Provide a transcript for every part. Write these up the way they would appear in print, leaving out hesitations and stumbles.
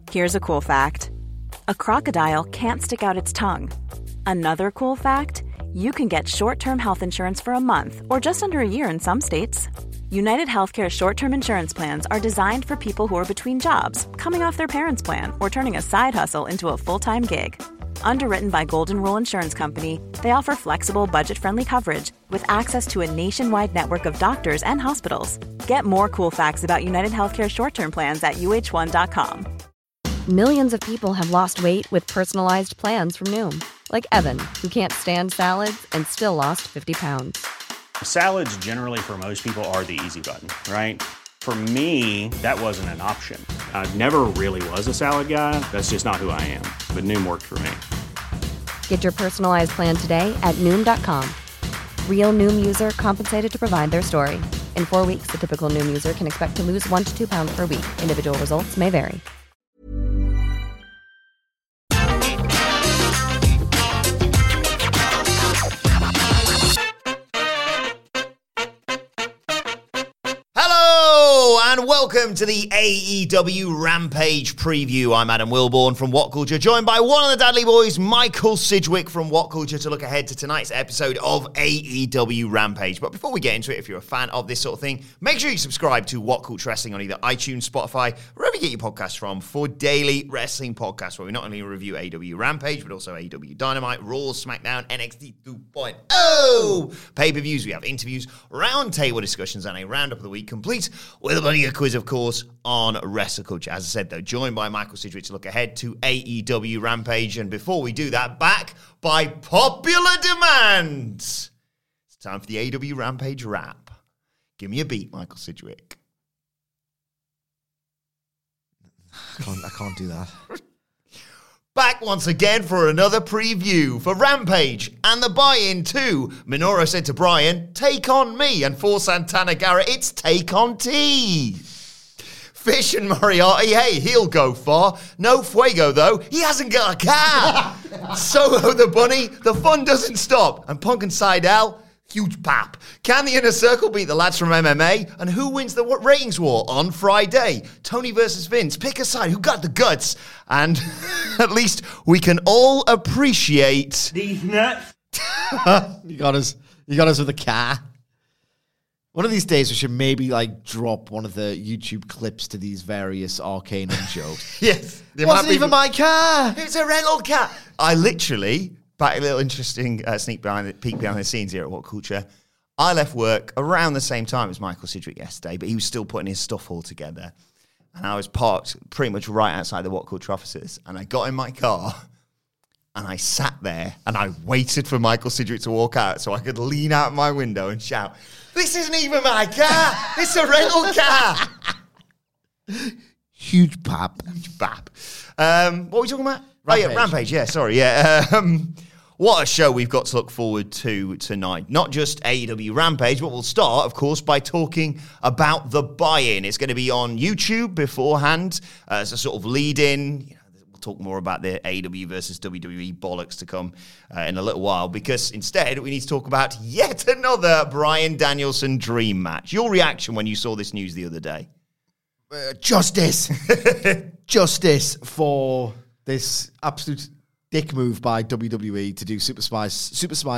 Here's a cool fact. A crocodile can't stick out its tongue. Another cool fact, you can get short-term health insurance for a month or just under a year in some states. United Healthcare short-term insurance plans are designed for people who are between jobs, coming off their parents' plan, or turning a side hustle into a full-time gig. Underwritten by Golden Rule Insurance Company, they offer flexible, budget-friendly coverage with access to a nationwide network of doctors and hospitals. Get more cool facts about United Healthcare short-term plans at uh1.com. Millions of people have lost weight with personalized plans from Noom. Like Evan, who can't stand salads and still lost 50 pounds. Salads generally for most people are the easy button, right? For me, that wasn't an option. I never really was a salad guy. That's just not who I am. But Noom worked for me. Get your personalized plan today at Noom.com. Real Noom user compensated to provide their story. In 4 weeks, the typical Noom user can expect to lose 1 to 2 pounds per week. Individual results may vary. And welcome to the AEW Rampage preview. I'm Adam Wilborn from What Culture, joined by one of the Dudley Boys, Michael Sidgwick from What Culture, to look ahead to tonight's episode of AEW Rampage. But before we get into it, if you're a fan of this sort of thing, make sure you subscribe to What Culture Wrestling on either iTunes, Spotify, wherever you get your podcasts from, for daily wrestling podcasts where we not only review AEW Rampage, but also AEW Dynamite, Raw, SmackDown, NXT 2.0 pay-per-views. We have interviews, roundtable discussions, and a roundup of the week, complete with a quiz, of course, on Wrestle Culture. As I said, though, joined by Michael Sidgwick to look ahead to AEW Rampage. And before we do that, back by popular demand, it's time for the AEW Rampage wrap. Give me a beat, Michael Sidgwick. I can't do that. Back once again for another preview for Rampage and the buy-in to Minoru said to Bryan, take on me. And for Santana Garrett, it's take on T. Fish and Moriarty, hey, he'll go far. No Fuego, though. He hasn't got a car. Soho the Bunny, the fun doesn't stop. And Punk and Seidel, huge pap. Can the Inner Circle beat the lads from MMA? And who wins the ratings war on Friday? Tony versus Vince. Pick a side. Who got the guts? And at least we can all appreciate these nuts. You got us with a car. One of these days we should maybe drop one of the YouTube clips to these various Arcanum jokes. Yes. Wasn't even my car. It's a rental car. I literally, back a little interesting peek behind the scenes here at What Culture. I left work around the same time as Michael Sidgwick yesterday, but he was still putting his stuff all together. And I was parked pretty much right outside the What Culture offices. And I got in my car and I sat there and I waited for Michael Sidgwick to walk out so I could lean out my window and shout, "This isn't even my car! It's a rental car!" Huge pap. Huge bap. What were we talking about? Rampage. Oh, yeah, Rampage. Yeah, sorry. Yeah. What a show we've got to look forward to tonight. Not just AEW Rampage, but we'll start, of course, by talking about the buy-in. It's going to be on YouTube beforehand as a sort of lead-in. We'll talk more about the AEW versus WWE bollocks to come in a little while, because instead we need to talk about yet another Bryan Danielson dream match. Your reaction when you saw this news the other day? Justice. Justice for this absolute dick move by WWE to do Super Size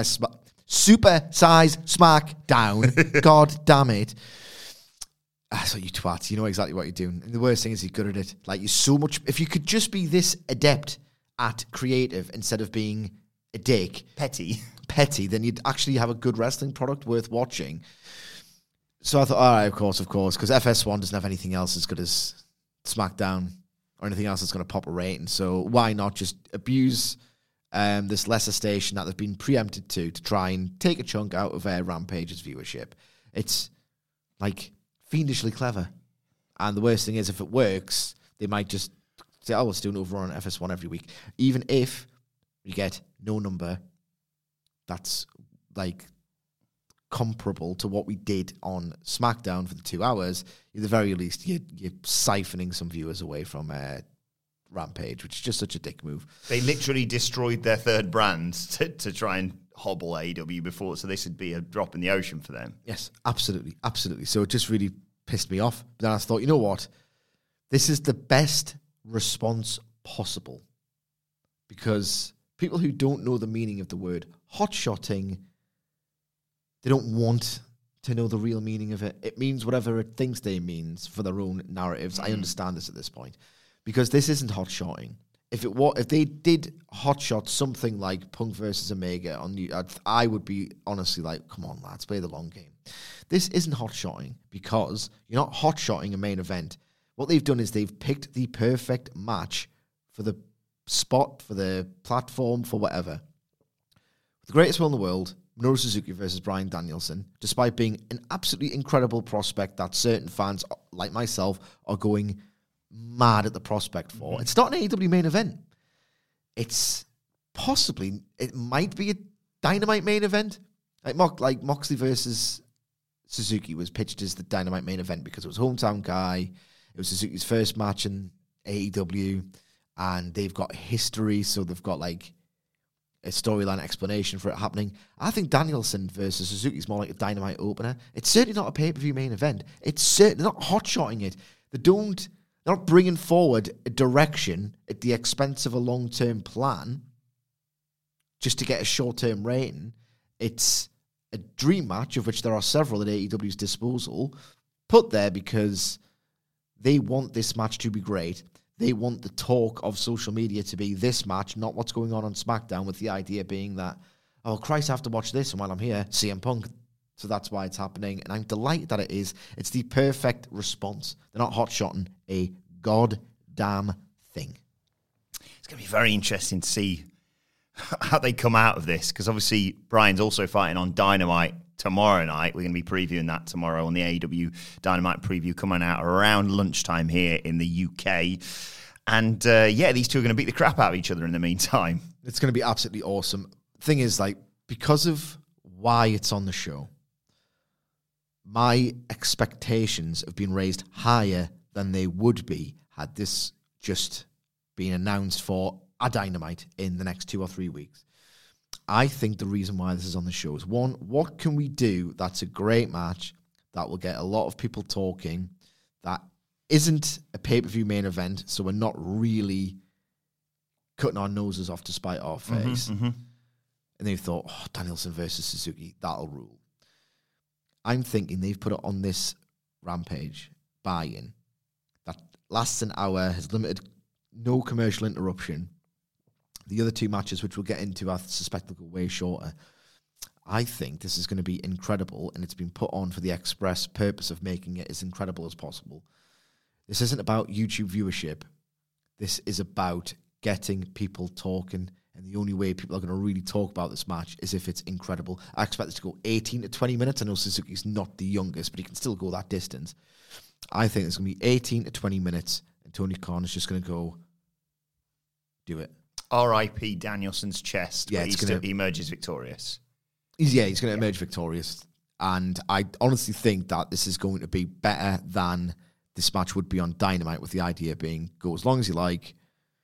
SmackDown. God damn it. So you twat, you know exactly what you're doing. And the worst thing is you're good at it. You're so much... If you could just be this adept at creative instead of being a dick... Petty, then you'd actually have a good wrestling product worth watching. So I thought, all right, of course, because FS1 doesn't have anything else as good as SmackDown or anything else that's going to pop a rating. So why not just abuse this lesser station that they've been preempted to try and take a chunk out of Rampage's viewership? It's fiendishly clever. And the worst thing is, if it works, they might just say, oh, let's do an overrun on FS1 every week. Even if you get no number that's comparable to what we did on SmackDown for the 2 hours, at the very least, you're siphoning some viewers away from Rampage, which is just such a dick move. They literally destroyed their third brand to try and hobble AEW before, so this would be a drop in the ocean for them. Yes, absolutely. So it just really pissed me off. But then I thought, you know what? This is the best response possible. Because people who don't know the meaning of the word hotshotting, they don't want to know the real meaning of it. It means whatever it thinks they means for their own narratives. I understand this at this point. Because this isn't hotshotting. If they did hotshot something like Punk versus Omega on you, I would be honestly like, come on, lads, play the long game. This isn't hotshotting because you're not hotshotting a main event. What they've done is they've picked the perfect match for the spot, for the platform, for whatever. The greatest will in the world, Minoru Suzuki versus Bryan Danielson, despite being an absolutely incredible prospect that certain fans, like myself, are going mad at the prospect for. It's not an AEW main event. It might be a Dynamite main event. Like Moxley versus Suzuki was pitched as the Dynamite main event because it was hometown guy. It was Suzuki's first match in AEW, and they've got history, so they've got like a storyline explanation for it happening. I think Danielson versus Suzuki is more like a Dynamite opener. It's certainly not a pay-per-view main event. It's certainly not hot-shotting it. They're not bringing forward a direction at the expense of a long-term plan just to get a short-term rating. It's a dream match, of which there are several at AEW's disposal, put there because they want this match to be great. They want the talk of social media to be this match, not what's going on SmackDown, with the idea being that, oh, Christ, I have to watch this, and while I'm here, CM Punk. So that's why it's happening, and I'm delighted that it is. It's the perfect response. They're not hot-shotting a goddamn thing. It's going to be very interesting to see how they come out of this, because obviously Brian's also fighting on Dynamite tomorrow night. We're going to be previewing that tomorrow on the AEW Dynamite preview coming out around lunchtime here in the UK. And these two are going to beat the crap out of each other in the meantime. It's going to be absolutely awesome. Thing is, like, because of why it's on the show, my expectations have been raised higher than they would be had this just been announced for a Dynamite in the next 2 or 3 weeks. I think the reason why this is on the show is, one, what can we do that's a great match that will get a lot of people talking, that isn't a pay-per-view main event, so we're not really cutting our noses off to spite our face. And they thought, oh, Danielson versus Suzuki, that'll rule. I'm thinking they've put it on this Rampage buy-in that lasts an hour, has limited, no commercial interruption. The other two matches, which we'll get into, I suspect will go way shorter. I think this is going to be incredible, and it's been put on for the express purpose of making it as incredible as possible. This isn't about YouTube viewership. This is about getting people talking, and the only way people are going to really talk about this match is if it's incredible. I expect this to go 18 to 20 minutes. I know Suzuki's not the youngest, but he can still go that distance. I think it's going to be 18 to 20 minutes, and Tony Khan is just going to go, do it. R.I.P. Danielson's chest, yeah, he emerges victorious. He's going to emerge victorious. And I honestly think that this is going to be better than this match would be on Dynamite, with the idea being, go as long as you like,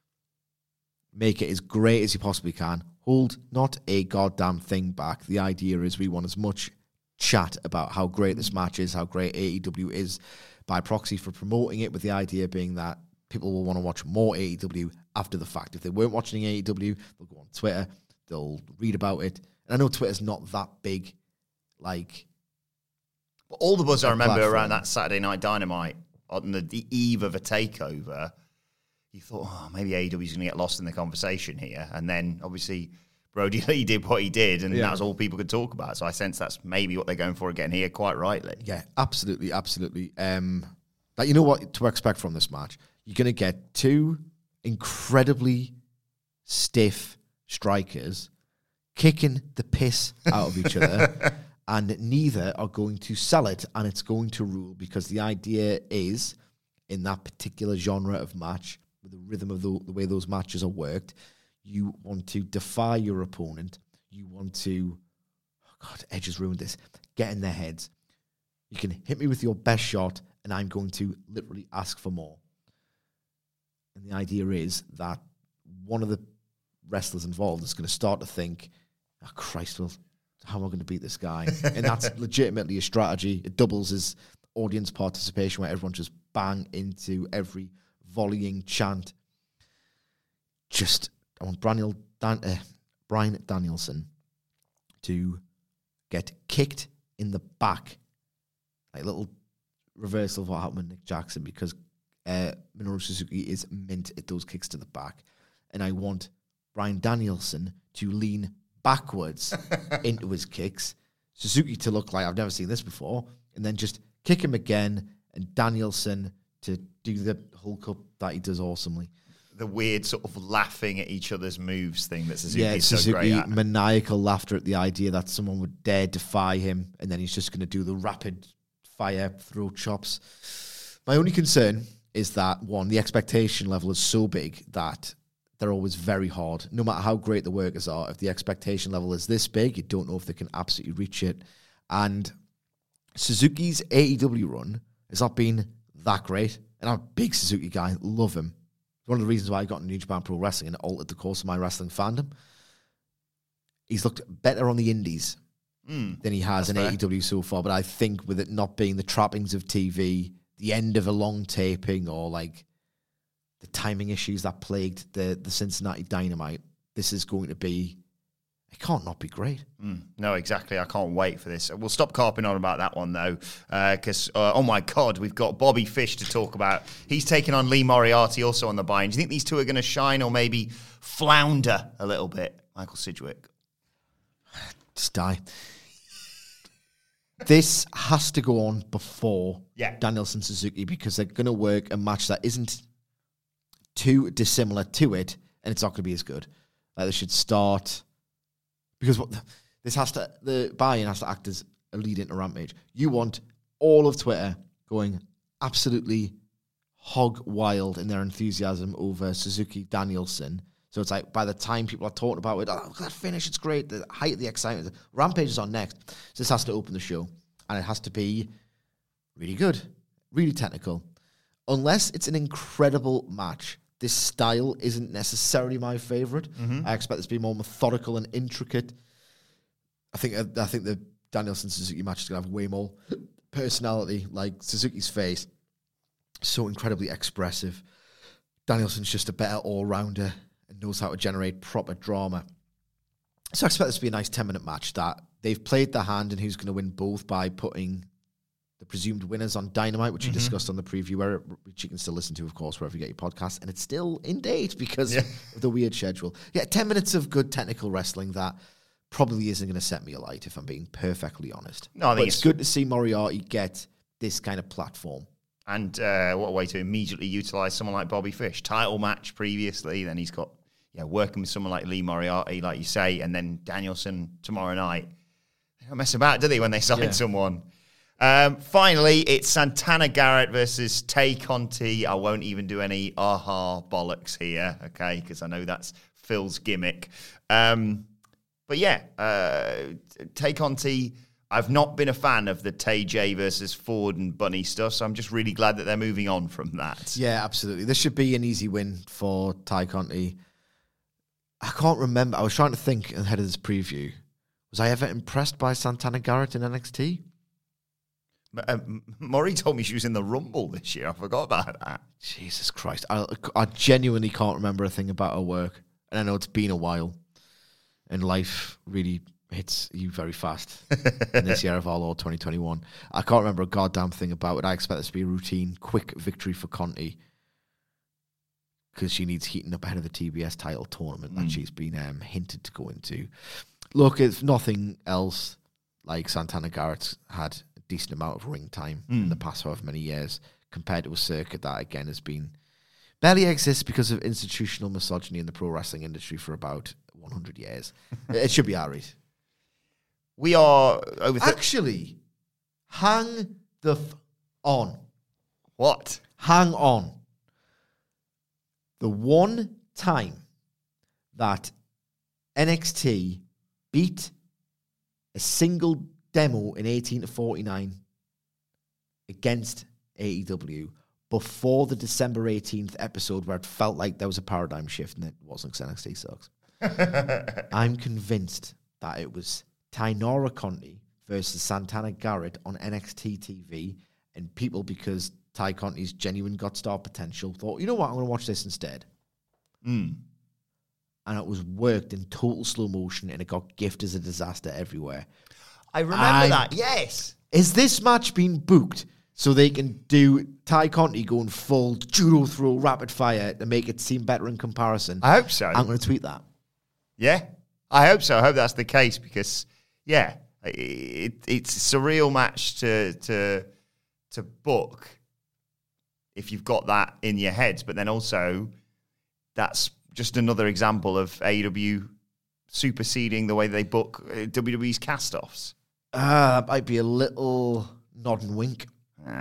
make it as great as you possibly can, hold not a goddamn thing back. The idea is we want as much chat about how great this match is, how great AEW is by proxy for promoting it, with the idea being that people will want to watch more AEW after the fact. If they weren't watching AEW, they'll go on Twitter, they'll read about it. And I know Twitter's not that big, like... But all the buzz I remember platform around that Saturday Night Dynamite, on the eve of a takeover, you thought, oh, maybe AEW's going to get lost in the conversation here. And then, obviously, Brody Lee did what he did, and that was all people could talk about. So I sense that's maybe what they're going for again here, quite rightly. Yeah, absolutely, absolutely. But you know what to expect from this match? You're going to get two incredibly stiff strikers kicking the piss out of each other, and neither are going to sell it, and it's going to rule, because the idea is, in that particular genre of match, with the rhythm of the way those matches are worked, you want to defy your opponent. You want to, oh God, Edge has ruined this, get in their heads. You can hit me with your best shot, and I'm going to literally ask for more. And the idea is that one of the wrestlers involved is going to start to think, oh, Christ, well, how am I going to beat this guy? And that's legitimately a strategy. It doubles as audience participation, where everyone just bang into every volleying chant. I want Bryan Danielson to get kicked in the back. Like a little reversal of what happened with Nick Jackson, because Minoru Suzuki is mint at those kicks to the back. And I want Bryan Danielson to lean backwards into his kicks. Suzuki to look like, I've never seen this before, and then just kick him again, and Danielson to do the Hulk up that he does awesomely. The weird sort of laughing at each other's moves thing that Suzuki is Suzuki, so great at. Maniacal laughter at the idea that someone would dare defy him, and then he's just going to do the rapid fire throat chops. My only concern is that, one, the expectation level is so big that they're always very hard. No matter how great the workers are, if the expectation level is this big, you don't know if they can absolutely reach it. And Suzuki's AEW run has not been that great. And I'm a big Suzuki guy, love him. One of the reasons why I got into New Japan Pro Wrestling and it altered the course of my wrestling fandom. He's looked better on the indies than he has in AEW so far. But I think with it not being the trappings of TV, the end of a long taping, or like the timing issues that plagued the Cincinnati Dynamite, this is going to be, it can't not be great. No, exactly. I can't wait for this. We'll stop carping on about that one, though, because, oh my God, we've got Bobby Fish to talk about. He's taking on Lee Moriarty also on the buy-in. Do you think these two are going to shine or maybe flounder a little bit, Michael Sidgwick? Just die. This has to go on before Danielson Suzuki, because they're going to work a match that isn't too dissimilar to it, and it's not going to be as good. Like, they should start, because the buy-in has to act as a lead into Rampage. You want all of Twitter going absolutely hog wild in their enthusiasm over Suzuki Danielson. So it's like, by the time people are talking about it, oh, that finish, it's great, the height of the excitement. Rampage is on next. So this has to open the show, and it has to be really good, really technical. Unless it's an incredible match, this style isn't necessarily my favorite. I expect this to be more methodical and intricate. I think the Danielson Suzuki match is going to have way more personality. Like, Suzuki's face, so incredibly expressive. Danielson's just a better all-rounder and knows how to generate proper drama. So I expect this to be a nice 10-minute match that they've played their hand in who's going to win both by putting the presumed winners on Dynamite, which we discussed on the preview, which you can still listen to, of course, wherever you get your podcast. And it's still in date because of the weird schedule. 10 minutes of good technical wrestling that probably isn't going to set me alight, if I'm being perfectly honest. No, I think it's good to see Moriarty get this kind of platform. And what a way to immediately utilize someone like Bobby Fish. Title match previously, then he's got working with someone like Lee Moriarty, like you say, and then Danielson tomorrow night. They don't mess about, do they, when they sign someone? Finally, it's Santana Garrett versus Tay Conti. I won't even do any aha bollocks here, okay, because I know that's Phil's gimmick. But Tay Conti, I've not been a fan of the Tay J versus Ford and Bunny stuff, so I'm just really glad that they're moving on from that. Yeah, absolutely. This should be an easy win for Tay Conti. I can't remember. I was trying to think ahead of this preview. Was I ever impressed by Santana Garrett in NXT? Maury told me she was in the Rumble this year. I forgot about that. Jesus Christ. I genuinely can't remember a thing about her work. And I know it's been a while. And life really hits you very fast in this year of our Lord 2021. I can't remember a goddamn thing about it. I expect this to be a routine, quick victory for Conti, because she needs heating up ahead of the TBS title tournament that she's been hinted to go into. Look, if nothing else, like, Santana Garrett's had a decent amount of ring time in the past however many years, compared to a circuit that, again, has been barely exists because of institutional misogyny in the pro wrestling industry for about 100 years. It should be all right. We are over... Actually, hang the on. What? Hang on. The one time that NXT beat a single demo in 18 to 49 against AEW before the December 18th episode, where it felt like there was a paradigm shift, and it wasn't, because NXT sucks. I'm convinced that it was Tainara Conti versus Santana Garrett on NXT TV, and people, because Ty Conti's genuine got star potential, thought, you know what, I'm going to watch this instead. And it was worked in total slow motion, and it got gift as a disaster everywhere. I remember that, yes. Is this match being booked so they can do Ty Conti going full judo throw rapid fire to make it seem better in comparison? I hope so. I'm going to tweet that. Yeah, I hope so. I hope that's the case because, yeah, it's a surreal match to book if you've got that in your heads. But then also, that's just another example of AEW superseding the way they book WWE's cast-offs. That might be a little nod and wink.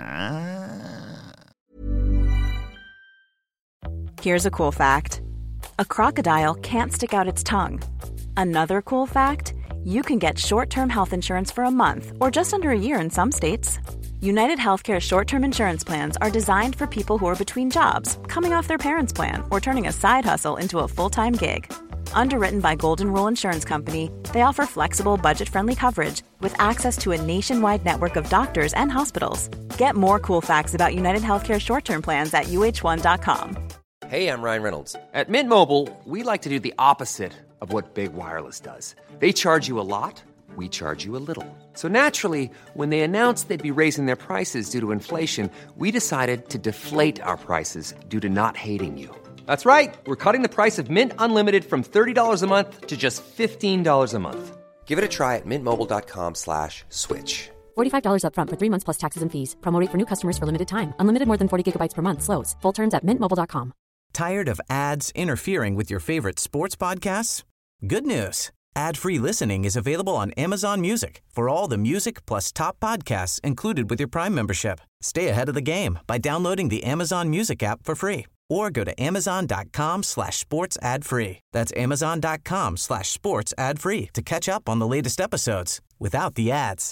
Here's a cool fact. A crocodile can't stick out its tongue. Another cool fact, you can get short-term health insurance for a month or just under a year in some states. United Healthcare short-term insurance plans are designed for people who are between jobs, coming off their parents' plan, or turning a side hustle into a full-time gig. Underwritten by Golden Rule Insurance Company, they offer flexible, budget-friendly coverage with access to a nationwide network of doctors and hospitals. Get more cool facts about United Healthcare short-term plans at uh1.com. Hey, I'm Ryan Reynolds. At Mint Mobile, we like to do the opposite of what Big Wireless does. They charge you a lot, we charge you a little. So naturally, when they announced they'd be raising their prices due to inflation, we decided to deflate our prices due to not hating you. That's right. We're cutting the price of Mint Unlimited from $30 a month to just $15 a month. Give it a try at mintmobile.com/switch. $45 up front for 3 months plus taxes and fees. Promo rate for new customers for limited time. Unlimited more than 40 gigabytes per month. Slows full terms at mintmobile.com. Tired of ads interfering with your favorite sports podcasts? Good news. Ad-free listening is available on Amazon Music for all the music plus top podcasts included with your Prime membership. Stay ahead of the game by downloading the Amazon Music app for free or go to amazon.com/sports ad free. That's amazon.com/sports ad free to catch up on the latest episodes without the ads.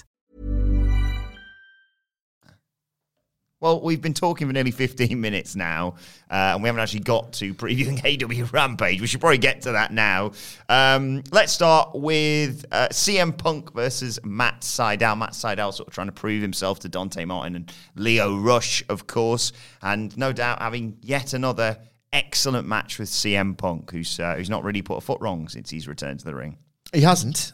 Well, we've been talking for nearly 15 minutes now, and we haven't actually got to previewing AEW Rampage. We should probably get to that now. Let's start with CM Punk versus Matt Sydal. Matt Sydal sort of trying to prove himself to Dante Martin and Lio Rush, of course, and no doubt having yet another excellent match with CM Punk, who's not really put a foot wrong since he's returned to the ring. He hasn't.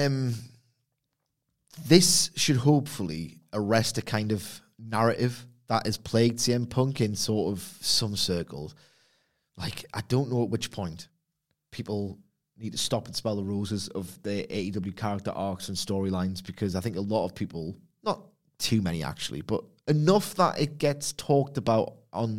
This should hopefully arrest a kind of narrative that has plagued CM Punk in sort of some circles. Like, I don't know at which point people need to stop and smell the roses of the AEW character arcs and storylines, because I think a lot of people, not too many actually, but enough that it gets talked about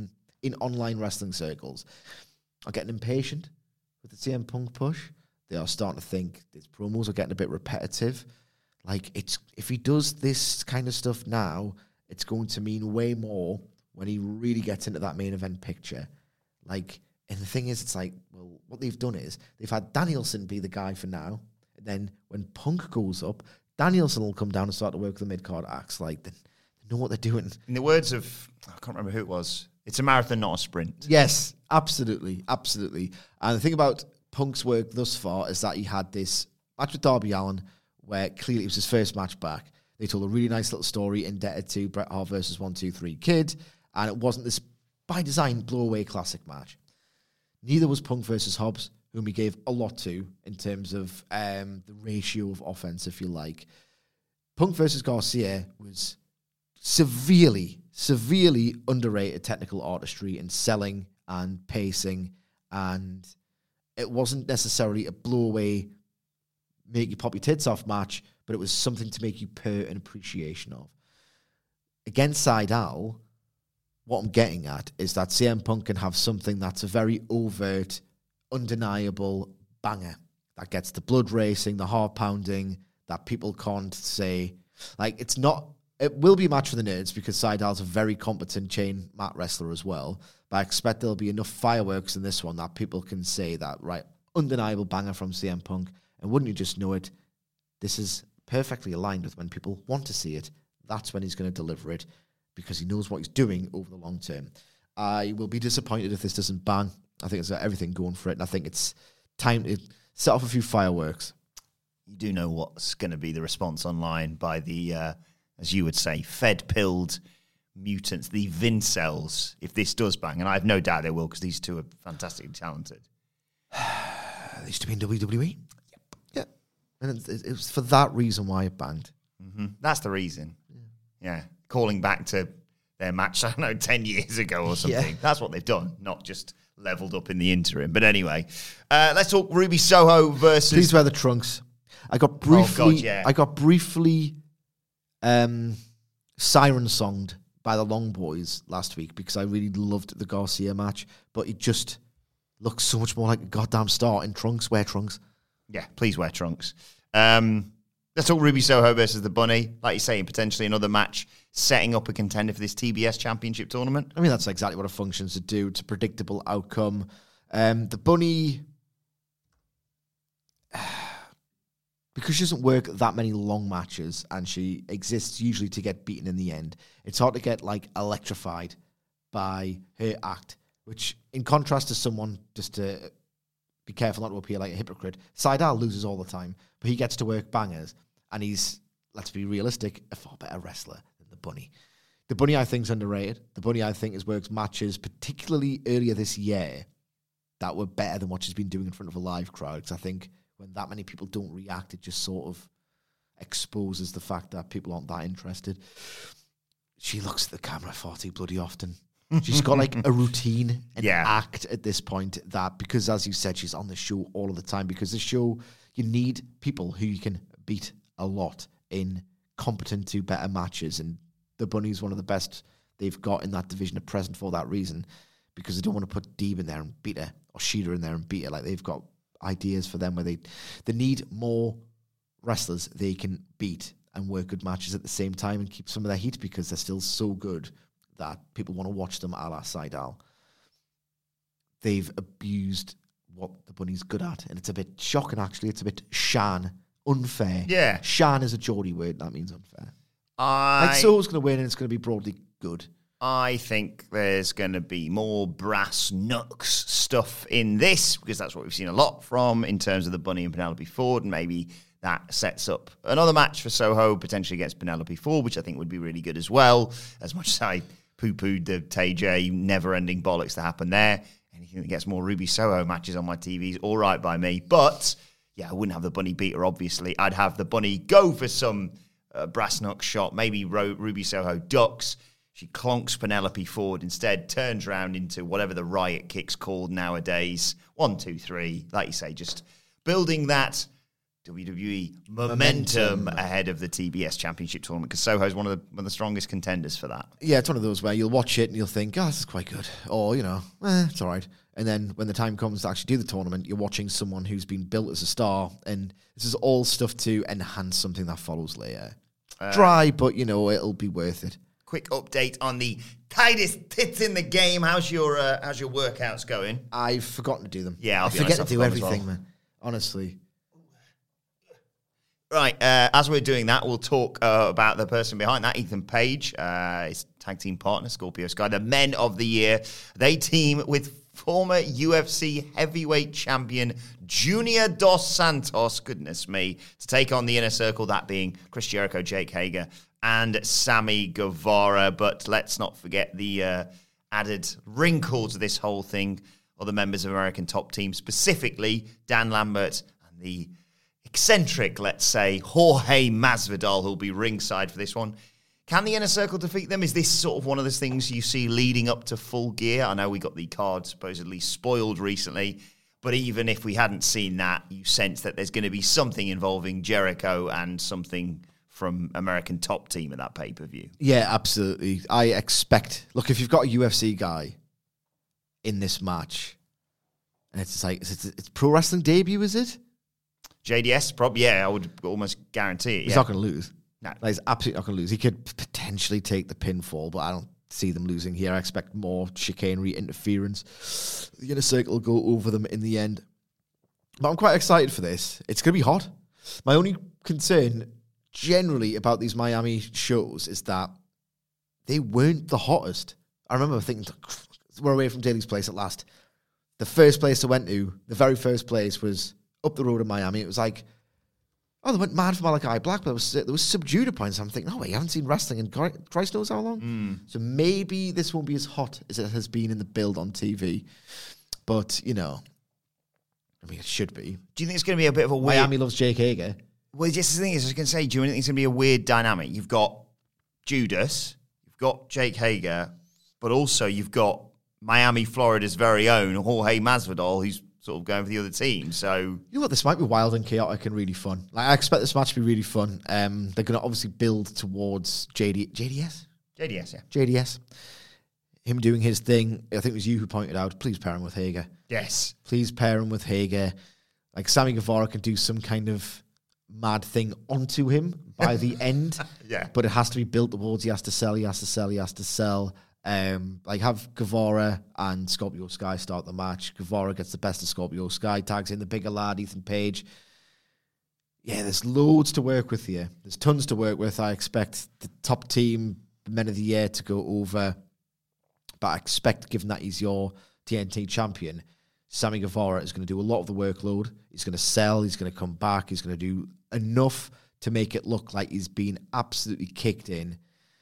in online wrestling circles, are getting impatient with the CM Punk push. They are starting to think his promos are getting a bit repetitive. Like, if he does this kind of stuff now, it's going to mean way more when he really gets into that main event picture. Like, and the thing is, it's like, well, what they've done is they've had Danielson be the guy for now. And then when Punk goes up, Danielson will come down and start to work the mid-card acts. Like, they know what they're doing. In the words of, I can't remember who it was, it's a marathon, not a sprint. Yes, absolutely, absolutely. And the thing about Punk's work thus far is that he had this match with Darby Allin, where clearly it was his first match back. They told a really nice little story indebted to Bret Hart versus 1-2-3 Kid, and it wasn't this, by design, blow-away classic match. Neither was Punk versus Hobbs, whom he gave a lot to in terms of the ratio of offense, if you like. Punk versus Garcia was severely underrated technical artistry in selling and pacing, and it wasn't necessarily a blow-away, make you pop your tits off match, but it was something to make you purr an appreciation of. Against Sydal, what I'm getting at is that CM Punk can have something that's a very overt, undeniable banger that gets the blood racing, the heart pounding, that people can't say. Like, it will be a match for the nerds because Sydal's a very competent chain mat wrestler as well, but I expect there'll be enough fireworks in this one that people can say that, right, undeniable banger from CM Punk, and wouldn't you just know it, this is perfectly aligned with when people want to see it. That's when he's going to deliver it, because he knows what he's doing over the long term. I will be disappointed if this doesn't bang. I think it's got everything going for it, and I think it's time to set off a few fireworks. You do know what's going to be the response online by the, as you would say, fed-pilled mutants, the Vincels, if this does bang, and I have no doubt they will because these two are fantastically talented. They used to be in WWE. Yep. Yeah. And it was for that reason why it banged. Mm-hmm. That's the reason. Yeah. Calling back to their match, I don't know, 10 years ago or something. Yeah. That's what they've done, not just leveled up in the interim. But anyway, let's talk Ruby Soho versus... Please wear the trunks. I got briefly siren-songed by the Long Boys last week because I really loved the Garcia match, but it just looks so much more like a goddamn star in trunks. Wear trunks. Yeah, please wear trunks. Let's talk Ruby Soho versus the Bunny. Like you say, potentially another match setting up a contender for this TBS Championship tournament. I mean, that's exactly what it functions to do. It's a predictable outcome. The Bunny... because she doesn't work that many long matches and she exists usually to get beaten in the end, it's hard to get like electrified by her act, which in contrast to someone, just to be careful not to appear like a hypocrite, Seidel loses all the time, but he gets to work bangers and he's, let's be realistic, a far better wrestler than the Bunny. The Bunny, I think, is underrated. The Bunny, I think, has worked matches, particularly earlier this year, that were better than what she's been doing in front of a live crowd, because I think when that many people don't react, it just sort of exposes the fact that people aren't that interested. She looks at the camera far too bloody often. She's got like a routine and act at this point that, because as you said, she's on the show all of the time, because the show, you need people who you can beat a lot in competent to better matches, and the Bunny's one of the best they've got in that division at present for that reason, because they don't want to put Deeb in there and beat her, or Sheeta in there and beat her. Like, they've got ideas for them where they need more wrestlers they can beat and work good matches at the same time and keep some of their heat, because they're still so good that people want to watch them a la Seidel. They've abused what the Bunny's good at, and it's a bit shocking, actually. It's a bit unfair. Yeah. Shan is a Geordie word, that means unfair. Like, Soho's going to win, and it's going to be broadly good. I think there's going to be more brass knucks stuff in this, because that's what we've seen a lot from in terms of the Bunny and Penelope Ford, and maybe that sets up another match for Soho, potentially against Penelope Ford, which I think would be really good as well, as much as I poo-pooed the TJ never-ending bollocks that happened there. Anything that gets more Ruby Soho matches on my TV is all right by me, but yeah, I wouldn't have the Bunny beat her, obviously. I'd have the Bunny go for some brass knuck shot, maybe Ruby Soho ducks. She clonks Penelope Ford instead, turns around into whatever the riot kick's called nowadays. 1, 2, 3, like you say, just building that WWE momentum ahead of the TBS Championship tournament, because Soho's one of the strongest contenders for that. Yeah, it's one of those where you'll watch it and you'll think, oh, this is quite good. Or, it's all right. And then when the time comes to actually do the tournament, you're watching someone who's been built as a star, and this is all stuff to enhance something that follows later. Dry, but, it'll be worth it. Quick update on the tightest tits in the game. How's your workouts going? I've forgotten to do them. Yeah, I forget to do everything, man. Honestly. Right, as we're doing that, we'll talk about the person behind that, Ethan Page, his tag team partner, Scorpio Sky, the Men of the Year. They team with former UFC heavyweight champion Junior Dos Santos, goodness me, to take on the Inner Circle, that being Chris Jericho, Jake Hager, and Sammy Guevara. But let's not forget the added wrinkle to this whole thing, or the members of American Top Team, specifically Dan Lambert and the eccentric, let's say, Jorge Masvidal, who'll be ringside for this one. Can the Inner Circle defeat them? Is this sort of one of those things you see leading up to Full Gear? I know we got the card supposedly spoiled recently, but even if we hadn't seen that, you sense that there's going to be something involving Jericho and something from American Top Team at that pay-per-view. Yeah, absolutely. I expect... Look, if you've got a UFC guy in this match, and it's like... It's pro wrestling debut, is it? JDS, probably, yeah, I would almost guarantee it. He's not going to lose. No. Like, he's absolutely not going to lose. He could potentially take the pinfall, but I don't see them losing here. I expect more chicanery, interference. The Inner Circle will go over them in the end. But I'm quite excited for this. It's going to be hot. My only concern generally about these Miami shows is that they weren't the hottest. I remember thinking, we're away from Daly's place at last. The first place I went to, the very first place was up the road in Miami. It was like they went mad for Malachi Black, but there was subdued at points. I'm thinking, oh, wait, you haven't seen wrestling in Christ knows how long? So maybe this won't be as hot as it has been in the build on TV. But, I mean, it should be. Do you think it's going to be a bit of a weird... Miami loves Jake Hager. Well, just the thing is, I was going to say, do you think it's going to be a weird dynamic? You've got Judas, you've got Jake Hager, but also you've got Miami, Florida's very own Jorge Masvidal, who's sort of going for the other team. So you know what? This might be wild and chaotic and really fun. Like, I expect this match to be really fun. They're going to obviously build towards JDS. JDS, yeah. JDS. Him doing his thing. I think it was you who pointed out, please pair him with Hager. Yes. Please pair him with Hager. Like, Sammy Guevara can do some kind of mad thing onto him by the end. Yeah. But it has to be built towards, he has to sell. Like, have Guevara and Scorpio Sky start the match. Guevara gets the best of Scorpio Sky, tags in the bigger lad, Ethan Page. Yeah, there's loads to work with here. There's tons to work with. I expect the top team, Men of the Year, to go over. But I expect, given that he's your TNT champion, Sammy Guevara is going to do a lot of the workload. He's going to sell. He's going to come back. He's going to do enough to make it look like he's been absolutely kicked in.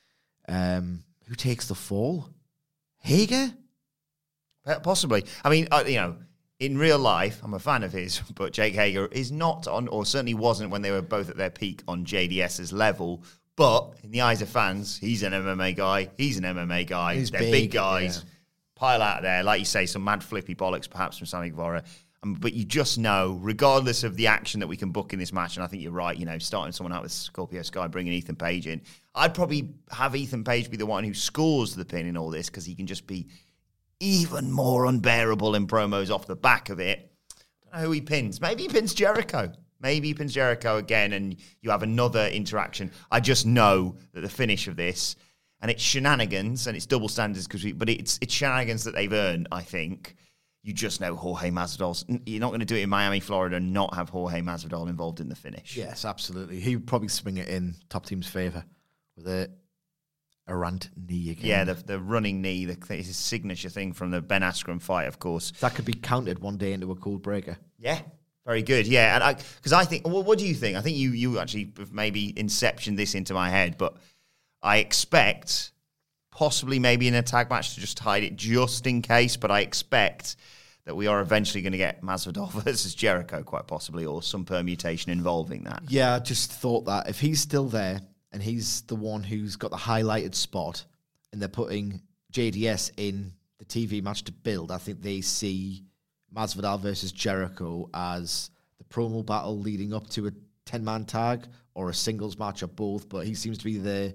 Who takes the fall? Hager? Possibly. I mean, in real life, I'm a fan of his, but Jake Hager is not on, or certainly wasn't when they were both at their peak, on JDS's level. But in the eyes of fans, he's an MMA guy. He's an MMA guy. He's They're big guys. Yeah. Pile out there, like you say, some mad flippy bollocks perhaps from Sammy Guevara. But you just know, regardless of the action that we can book in this match, and I think you're right, starting someone out with Scorpio Sky, bringing Ethan Page in, I'd probably have Ethan Page be the one who scores the pin in all this, because he can just be even more unbearable in promos off the back of it. I don't know who he pins. Maybe he pins Jericho. Maybe he pins Jericho again, and you have another interaction. I just know that the finish of this, and it's shenanigans, and it's double standards, but it's shenanigans that they've earned, I think. You just know Jorge Masvidal's... You're not going to do it in Miami, Florida, and not have Jorge Masvidal involved in the finish. Yes, absolutely. He would probably swing it in top team's favour with a errant knee again. Yeah, the running knee, his signature thing from the Ben Askren fight, of course. That could be counted one day into a cold breaker. Yeah, very good. Yeah, and because I think... Well, what do you think? I think you actually maybe inceptioned this into my head, but I expect... possibly maybe in a tag match to just hide it just in case, but I expect that we are eventually going to get Masvidal versus Jericho, quite possibly, or some permutation involving that. Yeah, I just thought that if he's still there and he's the one who's got the highlighted spot and they're putting JDS in the TV match to build, I think they see Masvidal versus Jericho as the promo battle leading up to a 10-man tag or a singles match or both, but he seems to be the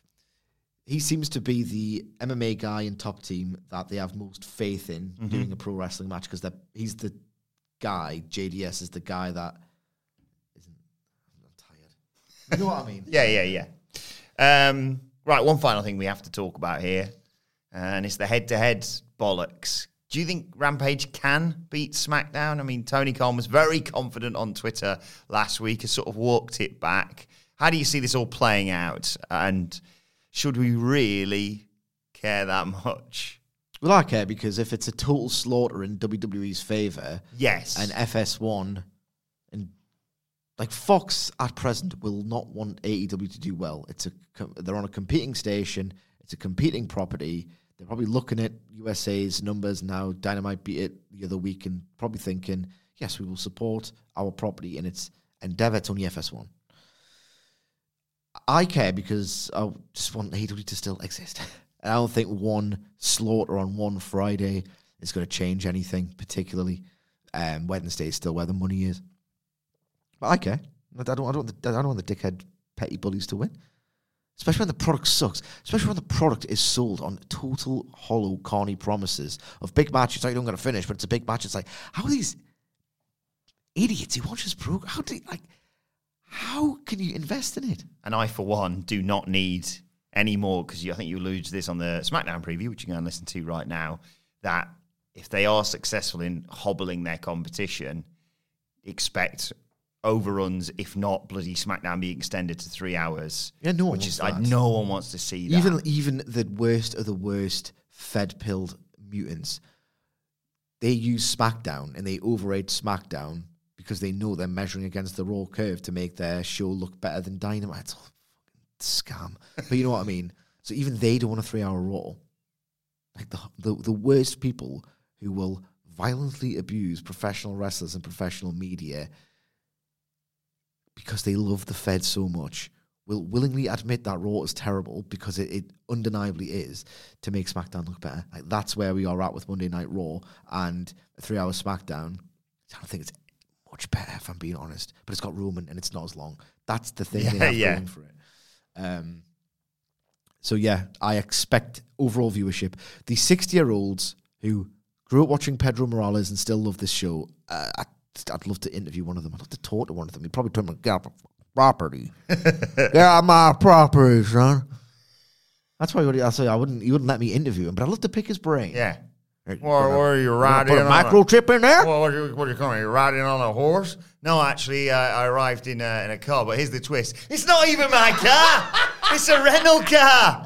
MMA guy in top team that they have most faith in doing a pro wrestling match, because he's the guy, JDS is the guy that isn't... I'm tired. You know what I mean? Yeah. Right, one final thing we have to talk about here, and it's the head-to-head bollocks. Do you think Rampage can beat SmackDown? I mean, Tony Khan was very confident on Twitter last week, has sort of walked it back. How do you see this all playing out? And... should we really care that much? Well, I care, because if it's a total slaughter in WWE's favour, yes, and FS1, and like Fox at present will not want AEW to do well. They're on a competing station. It's a competing property. They're probably looking at USA's numbers now. Dynamite beat it the other week, and probably thinking, yes, we will support our property in its endeavour. It's only FS1. I care because I just want AEW to still exist. And I don't think one slaughter on one Friday is going to change anything, particularly. Wednesday is still where the money is. But I care. I don't want the dickhead petty bullies to win. Especially when the product sucks. Especially when the product is sold on total hollow, corny promises of big matches. Like, you don't got to finish, but it's a big match. It's like, how are these idiots who watch this program? How can you invest in it? And I, for one, do not need any more, because I think you alluded to this on the SmackDown preview, which you can go and listen to right now, that if they are successful in hobbling their competition, expect overruns, if not bloody SmackDown being extended to 3 hours. Yeah, no one wants to see that. Even the worst of the worst fed-pilled mutants, they use SmackDown and they overrate SmackDown because they know they're measuring against the Raw curve to make their show look better than Dynamite. It's all a scam. But you know what I mean? So even they don't want a 3-hour Raw. Like the worst people who will violently abuse professional wrestlers and professional media because they love the Fed so much will willingly admit that Raw is terrible because it undeniably is to make SmackDown look better. Like that's where we are at with Monday Night Raw and a 3-hour SmackDown. I don't think it's much better if I'm being honest, but it's got Roman and it's not as long. That's the thing they have going for it. So yeah, I expect overall viewership. The 60-year-olds who grew up watching Pedro Morales and still love this show, I'd love to interview one of them. I'd love to talk to one of them. He'd probably tell me, get off property. Get off my property, son. That's why I say you wouldn't let me interview him, but I'd love to pick his brain. Yeah. Or are you riding put a microchip in there? What are you calling? Are you riding on a horse? No, actually, I arrived in a car, but here's the twist. It's not even my car. It's a rental car.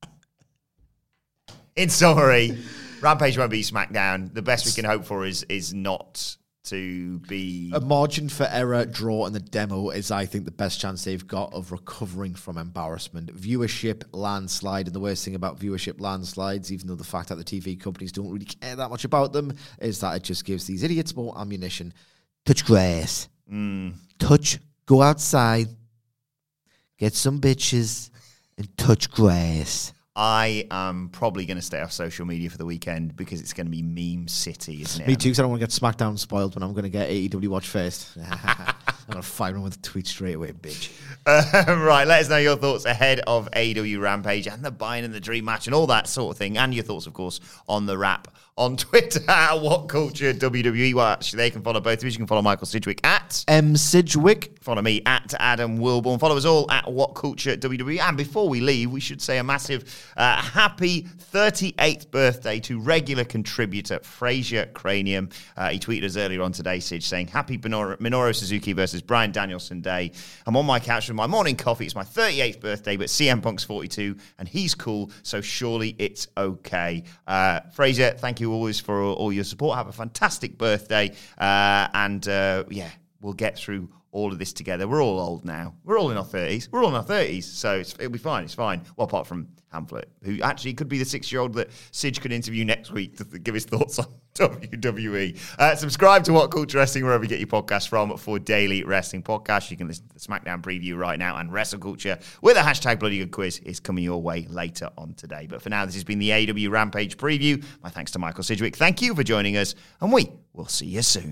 In summary, Rampage won't be SmackDown. The best we can hope for is not to be... A margin for error, draw, and the demo is, I think, the best chance they've got of recovering from embarrassment. Viewership landslide, and the worst thing about viewership landslides, even though the fact that the TV companies don't really care that much about them, is that it just gives these idiots more ammunition. Touch grass. Go outside, get some bitches, and touch grass. I am probably going to stay off social media for the weekend because it's going to be meme city, isn't it? Me too, because I don't want to get SmackDown spoiled when I'm going to get AEW watch first. I'm going to fire him with a tweet straight away, bitch. Right, let us know your thoughts ahead of AEW Rampage and the Bayern and the Dream match and all that sort of thing. And your thoughts, of course, on the wrap on Twitter at WhatCultureWWE. Well, actually, they can follow both of us. You can follow Michael Sidgwick at Sidgwick. Follow me at Adam Wilborn. Follow us all at WhatCultureWWE. And before we leave, we should say a massive happy 38th birthday to regular contributor Fraser Cranium. He tweeted us earlier on today, Sidge, saying, happy Minoru Suzuki versus Bryan Danielson Day. I'm on my couch with my morning coffee. It's my 38th birthday, but CM Punk's 42, and he's cool, so surely it's okay. Fraser, thank you always for all your support. Have a fantastic birthday. Yeah, we'll get through all of this together. We're all old now. We're all in our 30s. So it'll be fine. It's fine. Well, apart from Hamflet, who actually could be the 6-year-old that Sidge could interview next week to give his thoughts on WWE. Subscribe to What Culture Wrestling wherever you get your podcasts from for daily wrestling podcasts. You can listen to the SmackDown preview right now, and Wrestle Culture with a hashtag Bloody Good Quiz is coming your way later on today. But for now, this has been the AEW Rampage preview. My thanks to Michael Sidgwick. Thank you for joining us, and we will see you soon.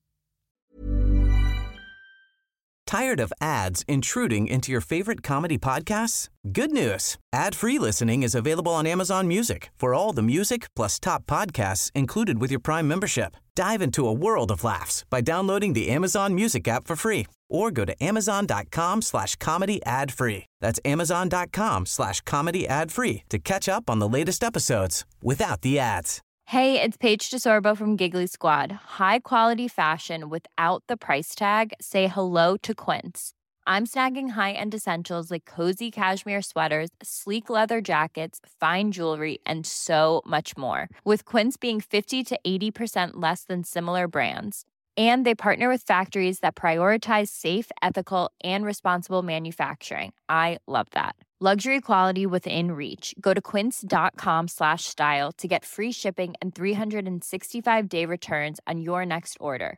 Tired of ads intruding into your favorite comedy podcasts? Good news. Ad-free listening is available on Amazon Music for all the music plus top podcasts included with your Prime membership. Dive into a world of laughs by downloading the Amazon Music app for free or go to amazon.com/comedy ad-free. That's amazon.com/comedy ad-free to catch up on the latest episodes without the ads. Hey, it's Paige DeSorbo from Giggly Squad. High quality fashion without the price tag. Say hello to Quince. I'm snagging high-end essentials like cozy cashmere sweaters, sleek leather jackets, fine jewelry, and so much more. With Quince being 50 to 80% less than similar brands. And they partner with factories that prioritize safe, ethical, and responsible manufacturing. I love that. Luxury quality within reach. Go to quince.com/style to get free shipping and 365-day returns on your next order.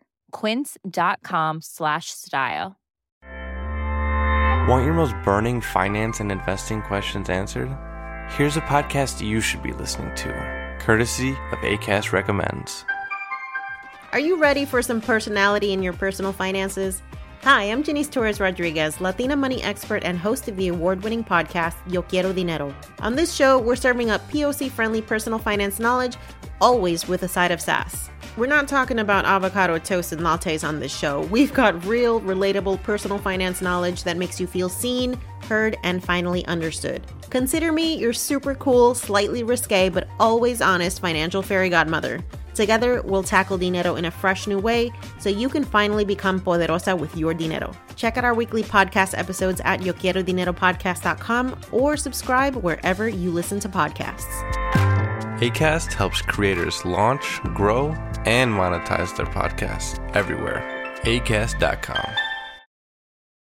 Quince.com/style. Want your most burning finance and investing questions answered? Here's a podcast you should be listening to, courtesy of Acast Recommends. Are you ready for some personality in your personal finances? Hi, I'm Janice Torres Rodriguez, Latina money expert and host of the award-winning podcast, Yo Quiero Dinero. On this show, we're serving up POC-friendly personal finance knowledge, always with a side of sass. We're not talking about avocado toast and lattes on this show. We've got real, relatable personal finance knowledge that makes you feel seen, heard, and finally understood. Consider me your super cool, slightly risque, but always honest financial fairy godmother. Together, we'll tackle dinero in a fresh new way so you can finally become poderosa with your dinero. Check out our weekly podcast episodes at YoQuieroDineroPodcast.com or subscribe wherever you listen to podcasts. Acast helps creators launch, grow, and monetize their podcasts everywhere. ACAST.com.